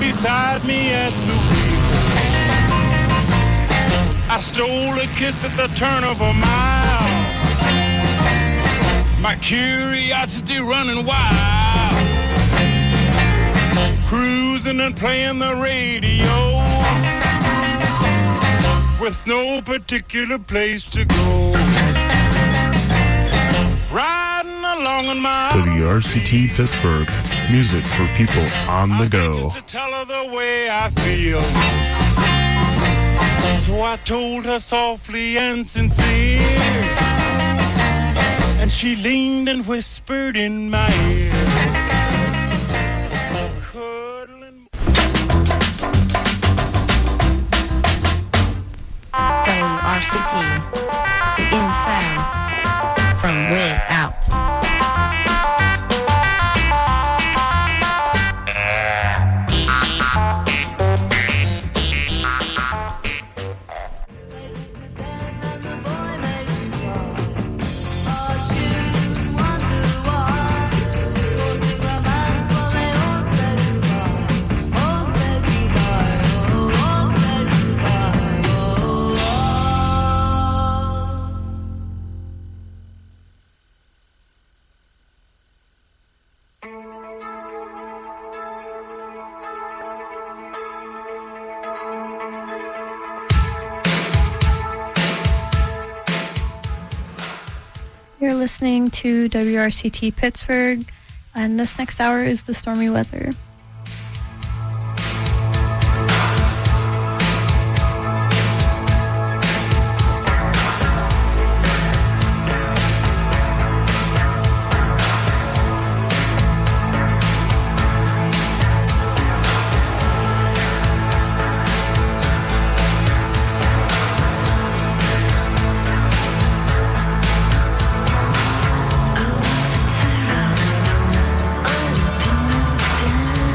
beside me at the wheel. I stole a kiss at the turn of a mile. My curiosity running wild. Cruising and playing the radio with no particular place to go. Riding along in my WRCT Pittsburgh, music for people on the go. to tell her the way I feel. So I told her softly and sincere, and she leaned and whispered in my ear. WRCT, the in sound from way out. You're listening to WRCT Pittsburgh, and this next hour is the stormy weather. Oh,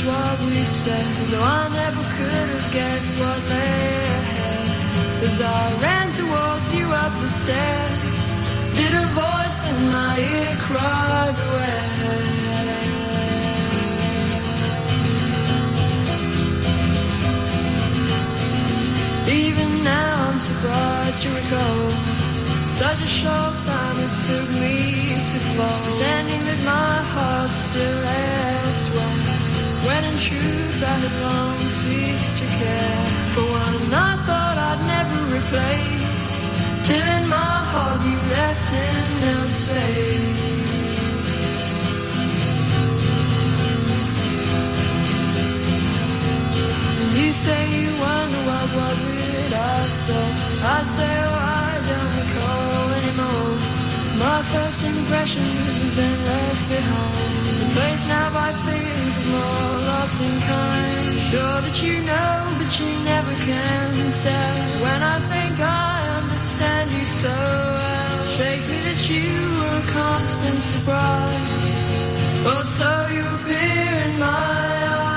what we said, though I never could have guessed what lay ahead. As I ran towards you up the stairs, did a voice in my ear cry, beware. Even now I'm surprised to recall such a short time it took me to fall, pretending that my heart still lay elsewhere, when in truth I had long ceased to care. For one I thought I'd never replace, till in my heart you left in no space. You say you wonder what was it I saw. I say, oh, I don't recall anymore. My first impressions have been left behind, replaced now by feelings of more lost in kind. Sure that you know, but you never can tell. When I think I understand you so well, shakes me that you were a constant surprise. Oh, so you appear in my eyes.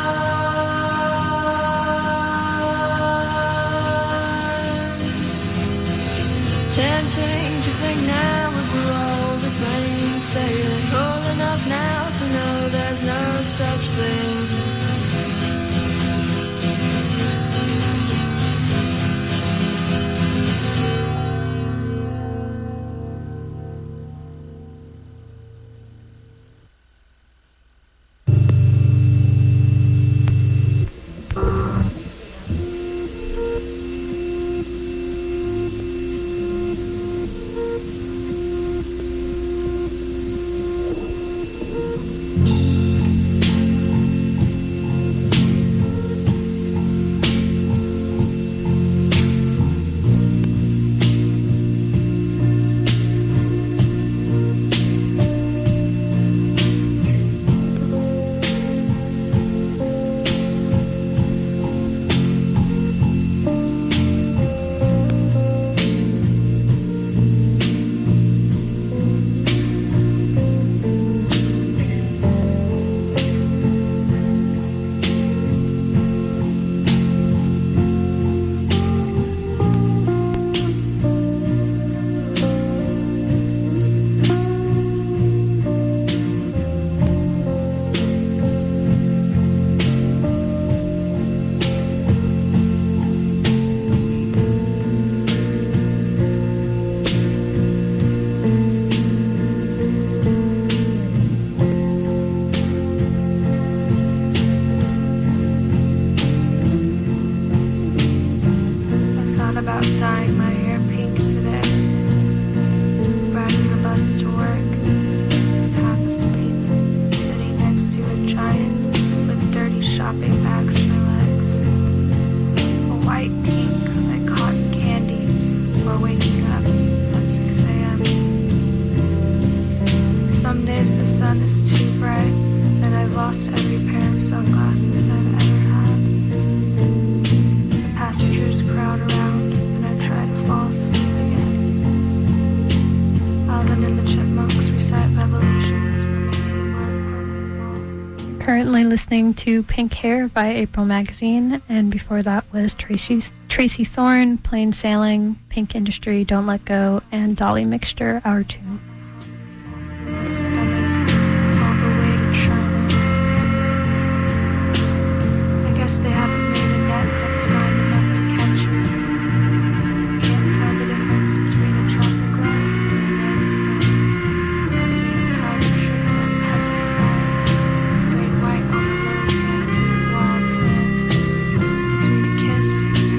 Tempting to think now if we're all the plain sailing, old enough now to know there's no such thing. Currently listening to Pink Hair by April Magazine, and before that was Tracy Thorn, Plain Sailing, Pink Industry, Don't Let Go, and Dolly Mixture, Our Tune.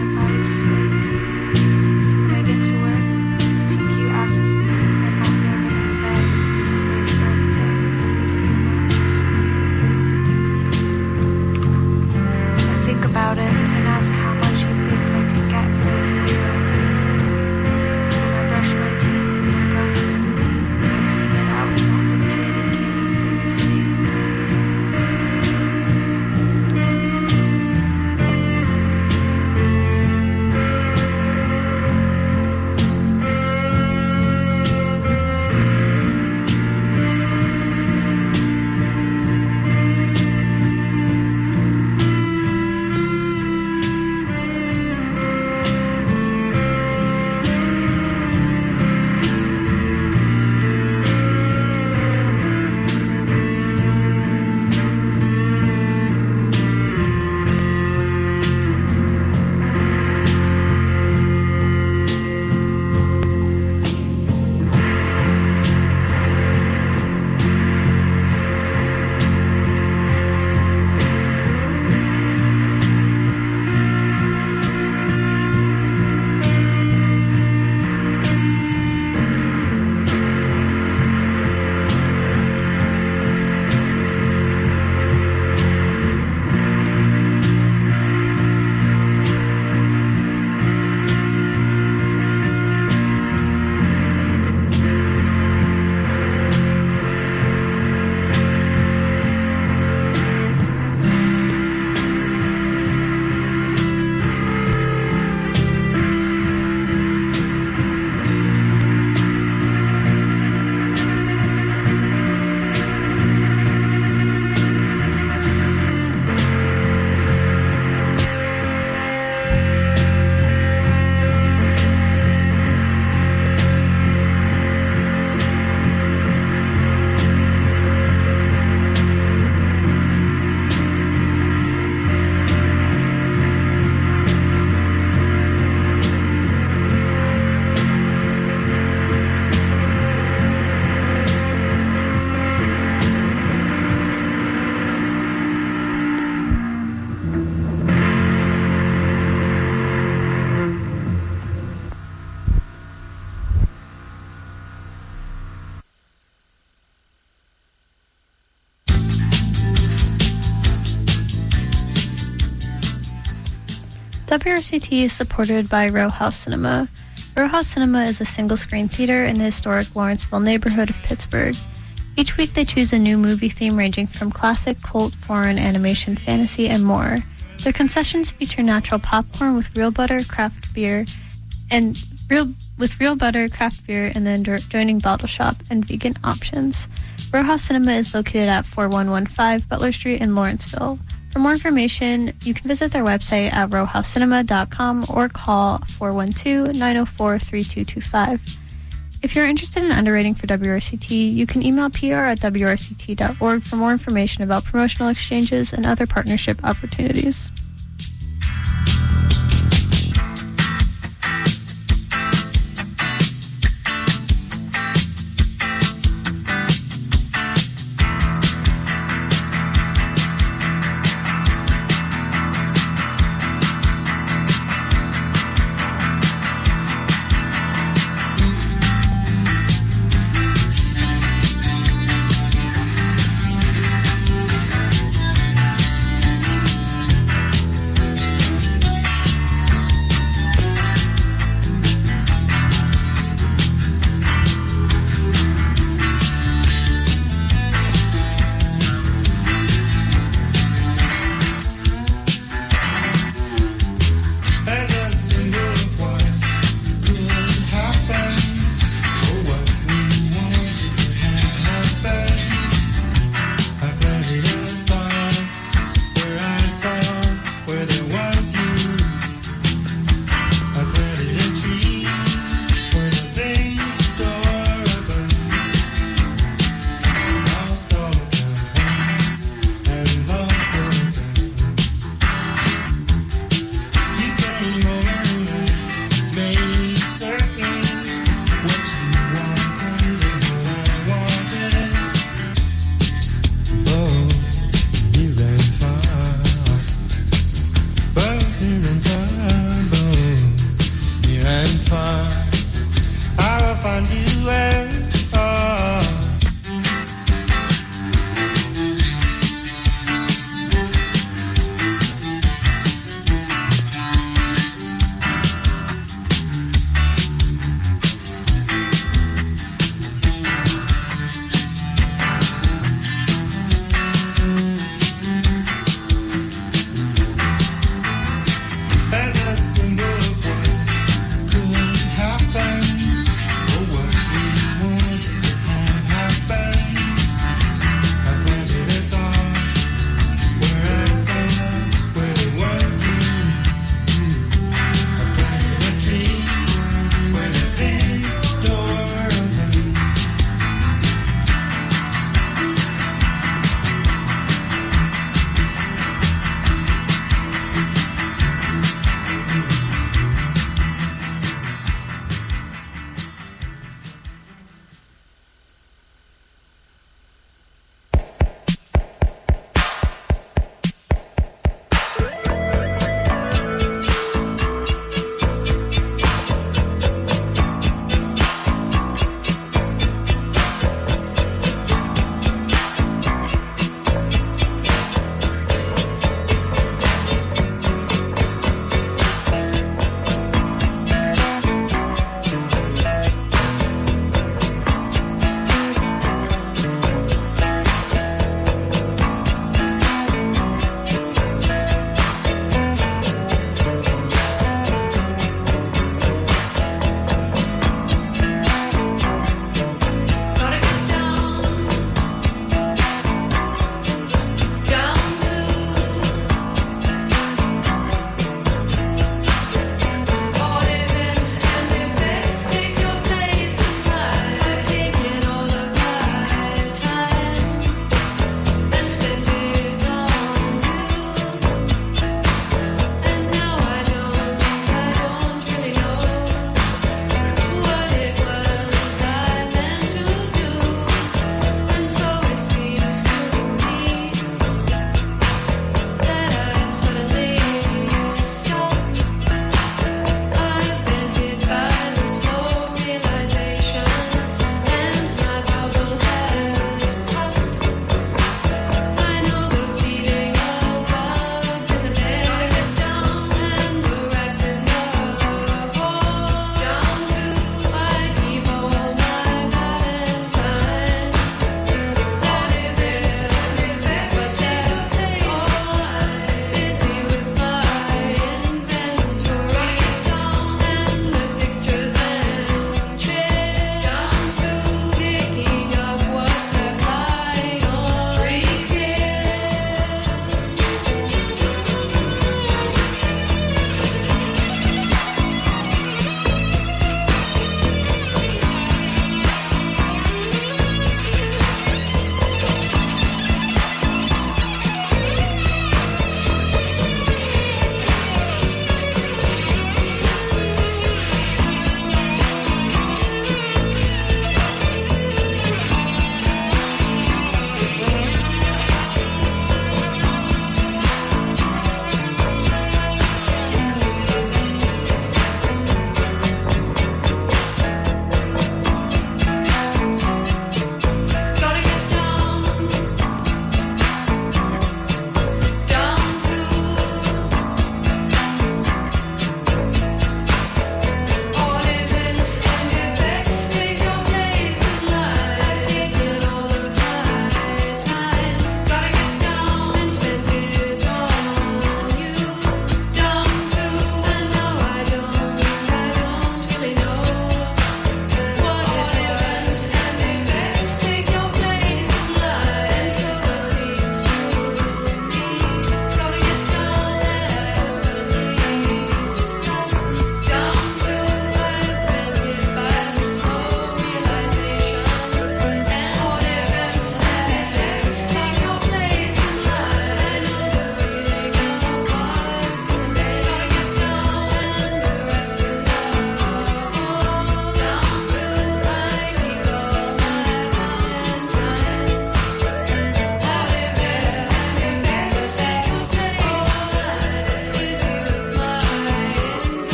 When I get to work, TQ asks me if my favorite WRCT is supported by Row House Cinema. Row House Cinema is a single-screen theater in the historic Lawrenceville neighborhood of Pittsburgh. Each week they choose a new movie theme ranging from classic, cult, foreign, animation, fantasy, and more. Their concessions feature natural popcorn with real butter, craft beer, and real butter, craft beer, and the adjoining bottle shop and vegan options. Row House Cinema is located at 4115 Butler Street in Lawrenceville. For more information, you can visit their website at rowhousecinema.com or call 412-904-3225. If you're interested in underwriting for WRCT, you can email pr@wrct.org for more information about promotional exchanges and other partnership opportunities.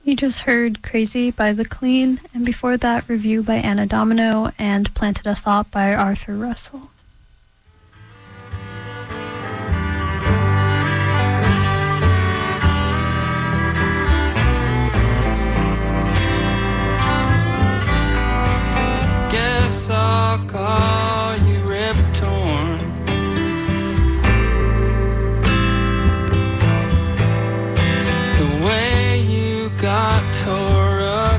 You just heard Crazy by The Clean, and before that, Review by Anna Domino and Planted a Thought by Arthur Russell. Guess I'll call you Rip Torn. The way you got tore up,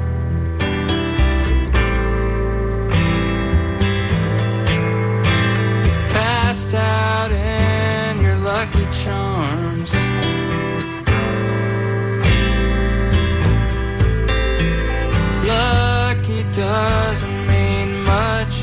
passed out in your Lucky Charms. Lucky doesn't mean much.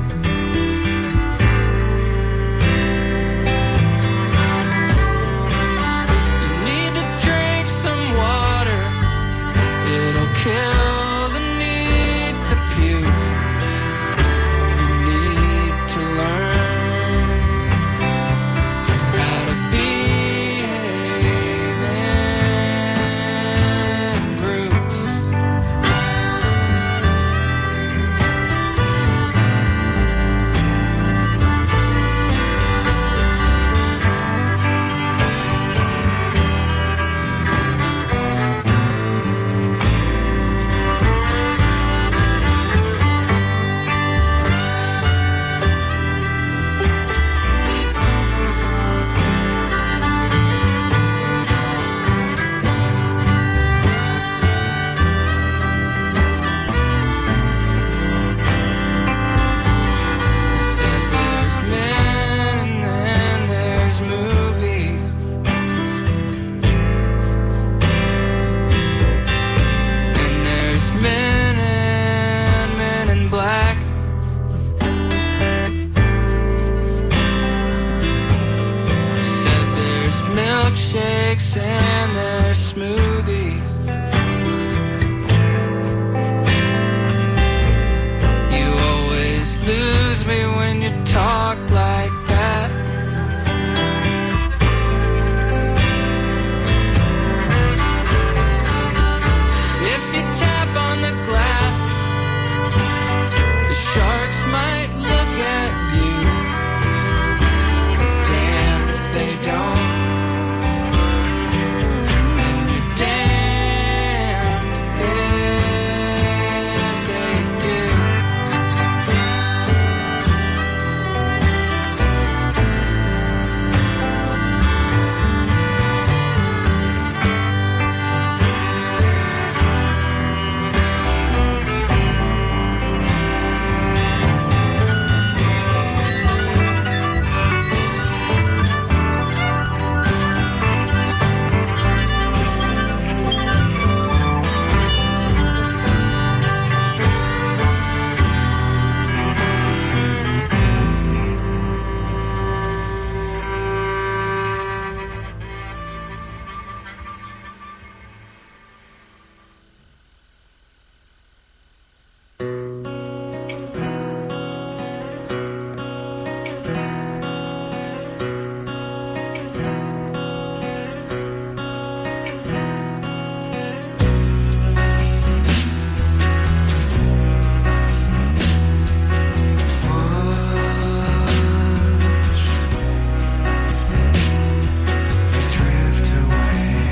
You need to drink some water. It'll kill the need to puke. You need to learn how to behave in groups. Said there's men and then there's movies. And there's men and men in black. Said there's milkshakes and there's smoothies. You always lose me when you talk like that. If you tap on the glass, the sharks might look at you. Damned if they don't. And you're damned if they do.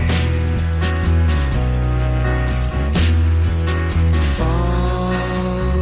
Fall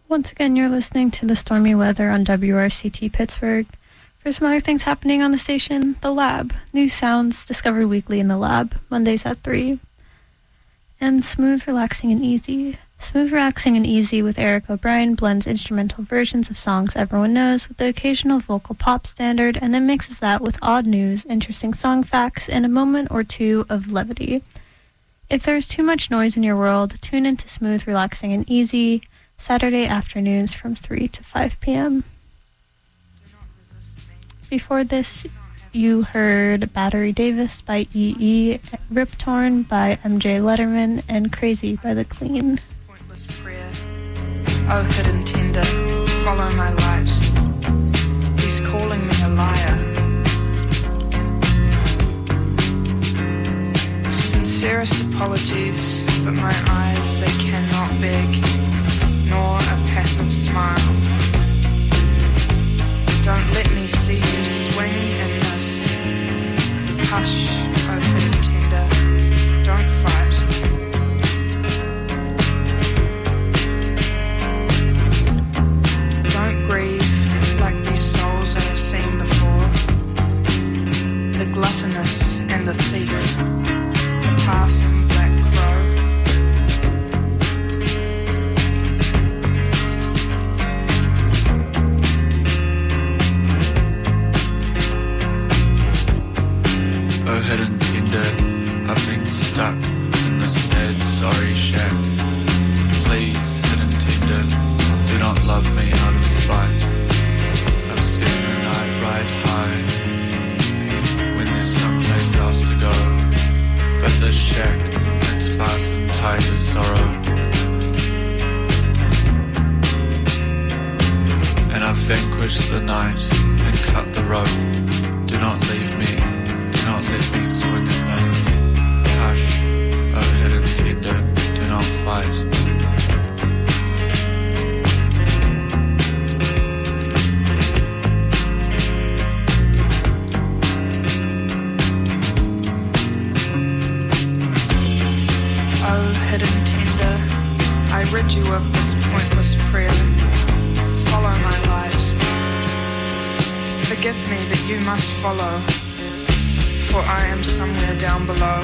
Once again, you're listening to the stormy weather on WRCT Pittsburgh. For some other things happening on the station, The Lab. New sounds discovered weekly in The Lab, Mondays at 3. And Smooth, Relaxing, and Easy. Smooth, Relaxing, and Easy with Eric O'Brien blends instrumental versions of songs everyone knows with the occasional vocal pop standard and then mixes that with odd news, interesting song facts, and a moment or two of levity. If there's too much noise in your world, tune into Smooth, Relaxing, and Easy, Saturday afternoons from 3 to 5 p.m. Before this, you heard Battery Davis by E.E., Rip Torn by MJ Letterman, and Crazy by The Clean. Pointless prayer. Oh, hidden tender, follow my light. He's calling me a liar. Sincerest apologies, but my eyes, they cannot beg, nor a passive smile. Don't let me see you swing and miss. Hush, oh hidden tender, don't fight. Don't grieve like these souls I have seen before. The gluttonous and the thief, the passing black crow. Oh hidden tender, I've been stuck in this sad sorry shack. Please, hidden tender, do not love me out of spite. I've seen the night ride high when there's someplace else to go. But this shack, it's fastened tight as sorrow. And I've vanquished the night and cut the rope. Do not leave me. Do not let me swing and miss. Hush, oh hidden tender, do not fight. Oh hidden tender, I rid you of this pointless prayer. Follow my light. Forgive me, but you must follow. For I am somewhere down below.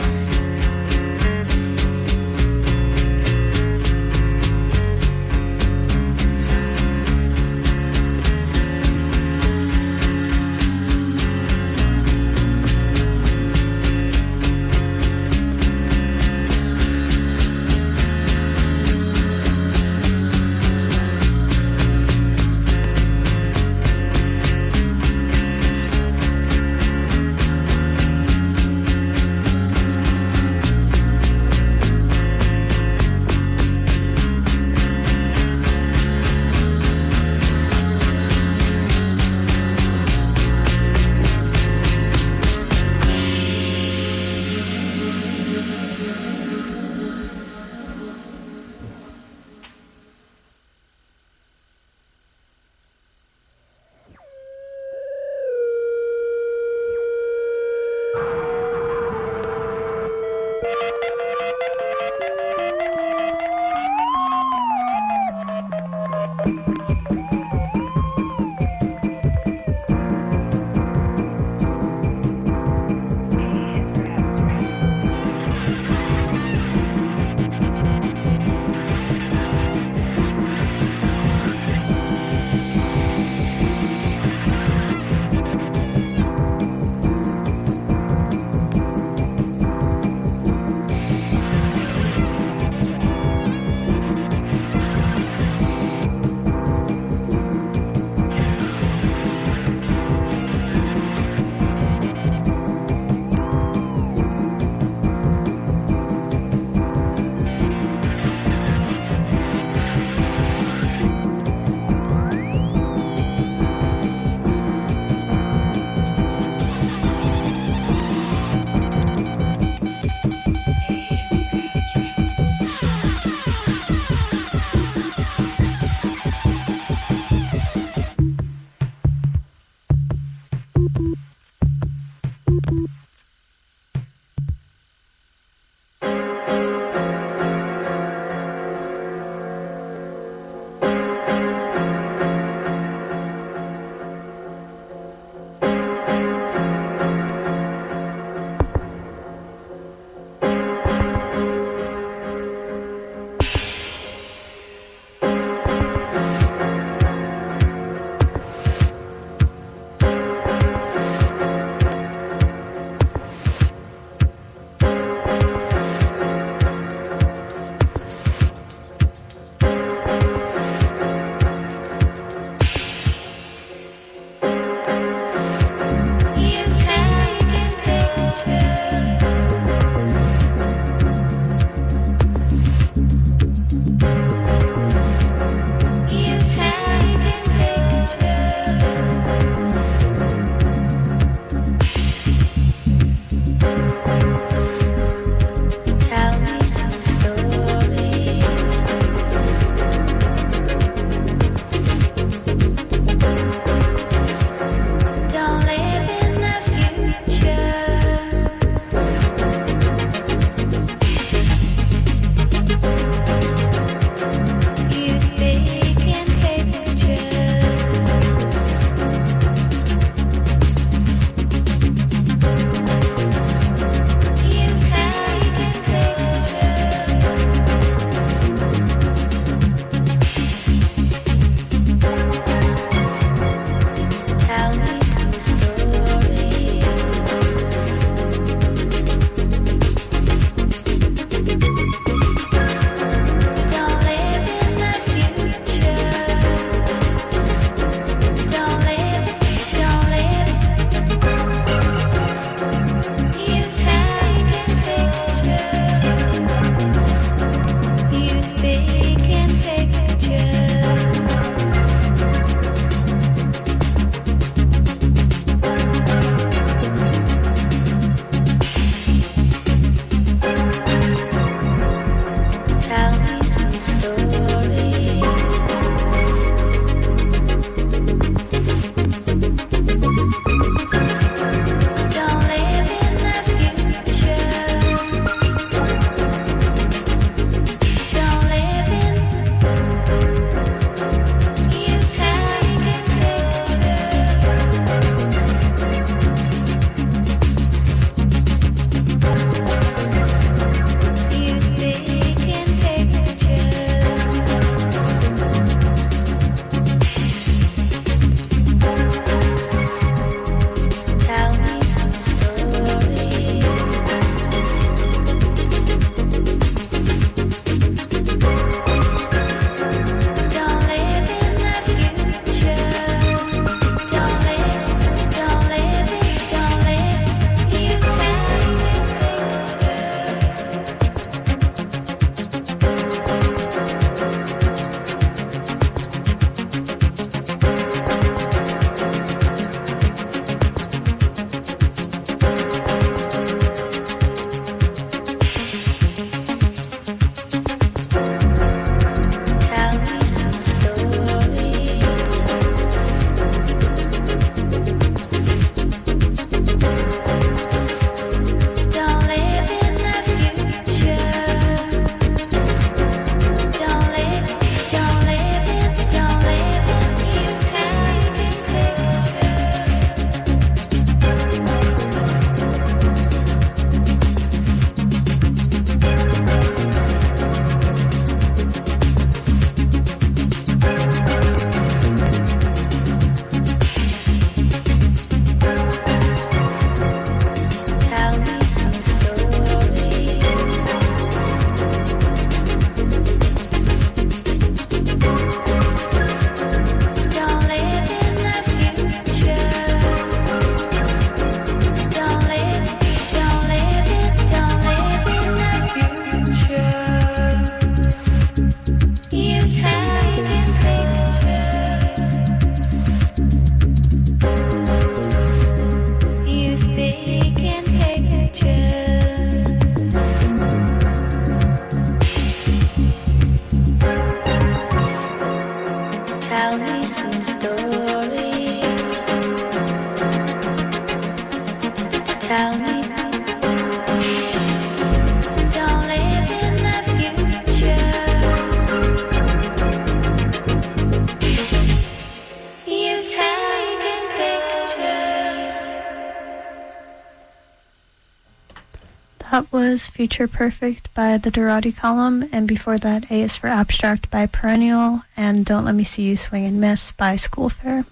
That was Future Perfect by the Dorati Column, and before that, A is for Abstract by Perennial, and Don't Let Me See You Swing and Miss by School Fair.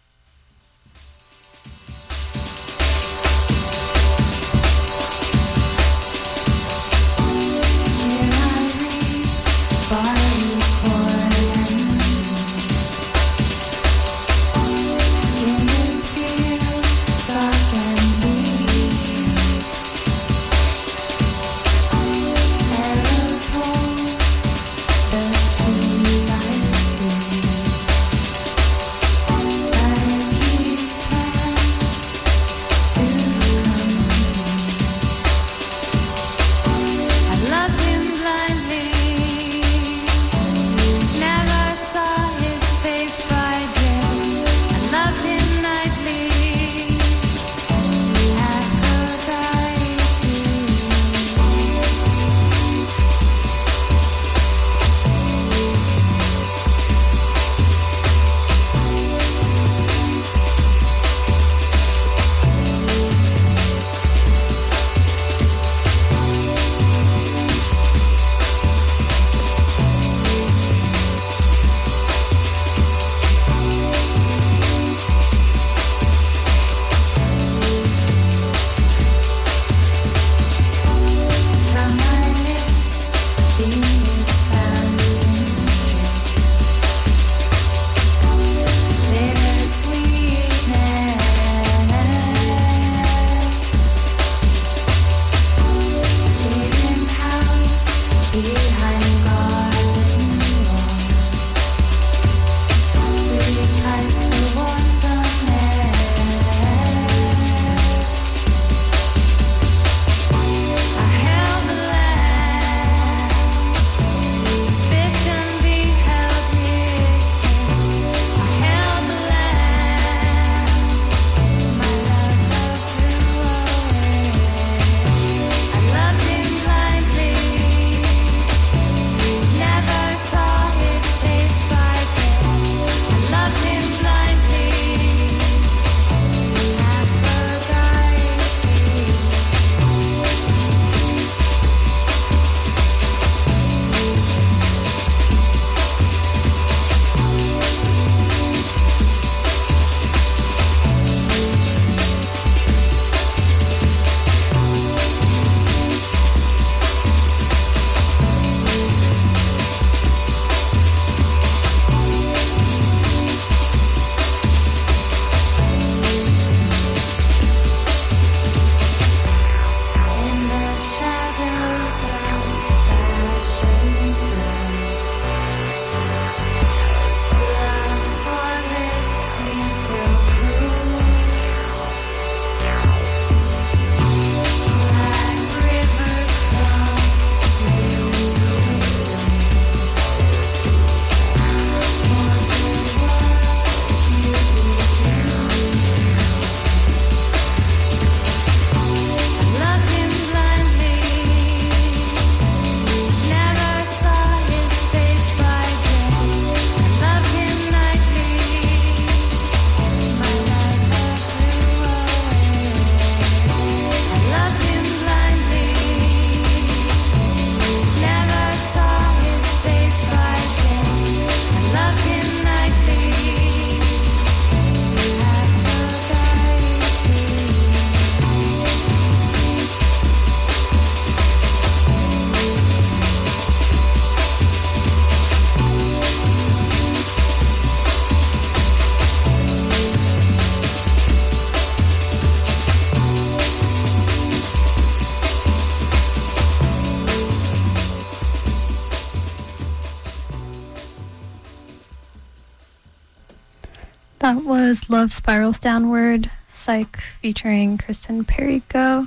That was Love Spirals Downward, Psych featuring Kristen Perico.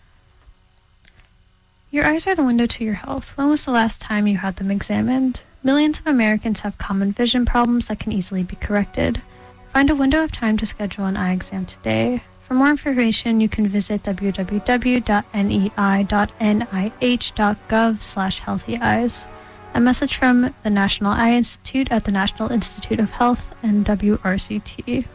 Your eyes are the window to your health. When was the last time you had them examined? Millions of Americans have common vision problems that can easily be corrected. Find a window of time to schedule an eye exam today. For more information, you can visit www.nei.nih.gov/healthyeyes. A message from the National Eye Institute at the National Institute of Health and WRCT.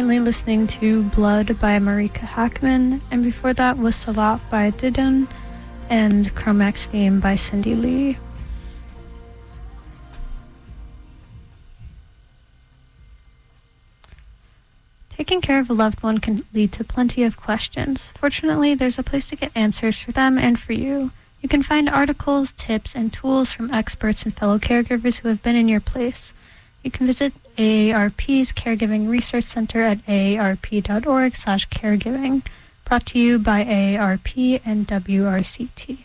currently listening to Blood by Marika Hackman, and before that was Salat by Didon and Chromax Theme by Cindy Lee. Taking care of a loved one can lead to plenty of questions. Fortunately, there's a place to get answers for them and for you. You can find articles, tips, and tools from experts and fellow caregivers who have been in your place. You can visit AARP's Caregiving Research Center at aarp.org/caregiving. Brought to you by AARP and WRCT.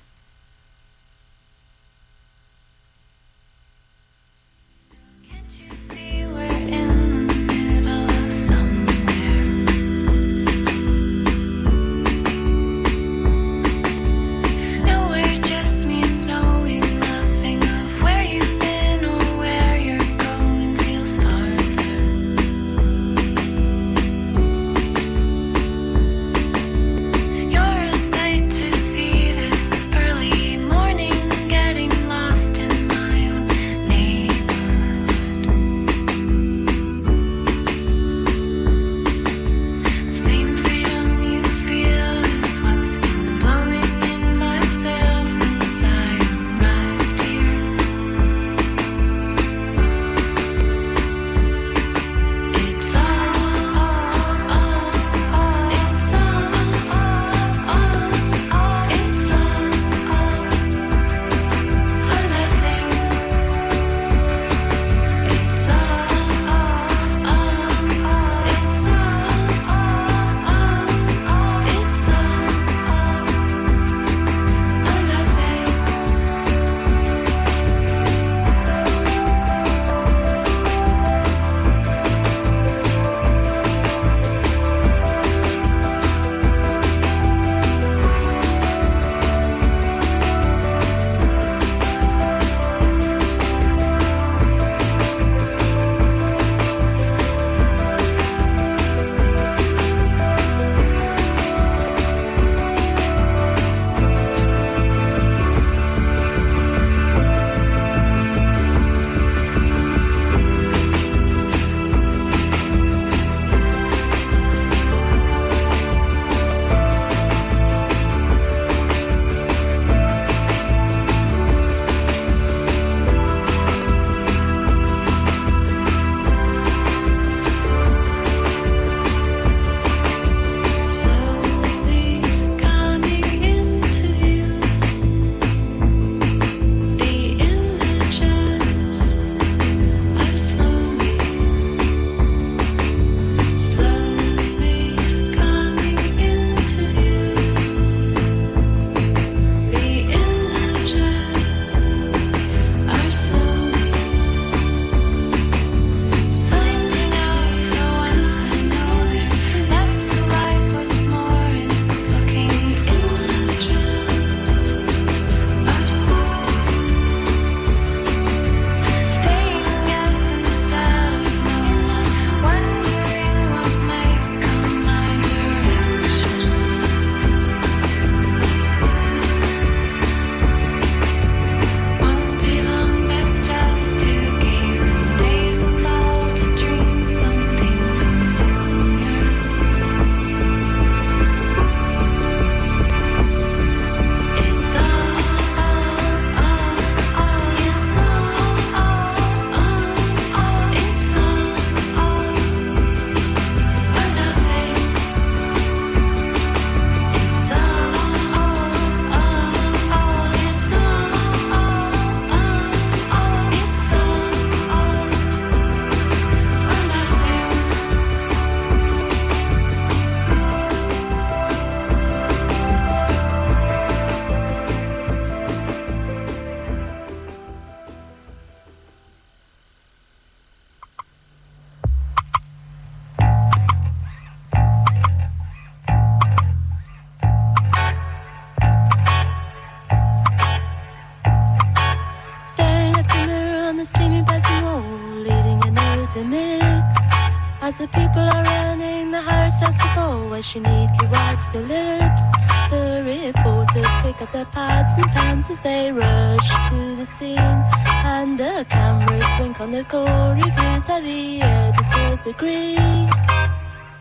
As the people are running, the heart starts to fall while she neatly wipes her lips. The reporters pick up their pads and pens as they rush to the scene, and the cameras wink on their gory views. How the editors agree.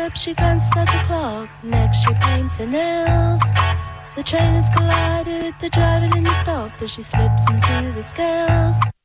up, she glances at the clock. Next she paints her nails. The train has collided, the driver didn't stop as she slips into the scales.